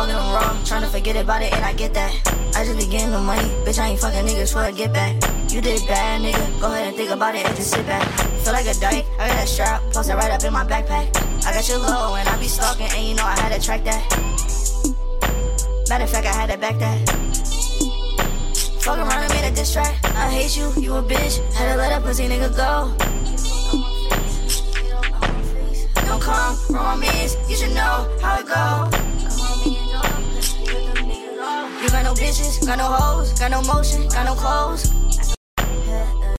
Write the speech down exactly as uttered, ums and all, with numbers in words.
fucking them raw. Tryna forget about it and I get that. I just be getting the money, bitch, I ain't fucking niggas for a get back. You did bad, nigga, go ahead and think about it and just sit back. Feel like a dyke, I got that strap, post it right up in my backpack. I got your low and I be stalking and you know I had to track that. Matter of fact, I had to back that. Fuck around and made a diss track. I hate you, you a bitch, had to let that pussy nigga go. Don't come, romance, you should know how it go. You got no bitches, got no hoes, got no motion, got no clothes.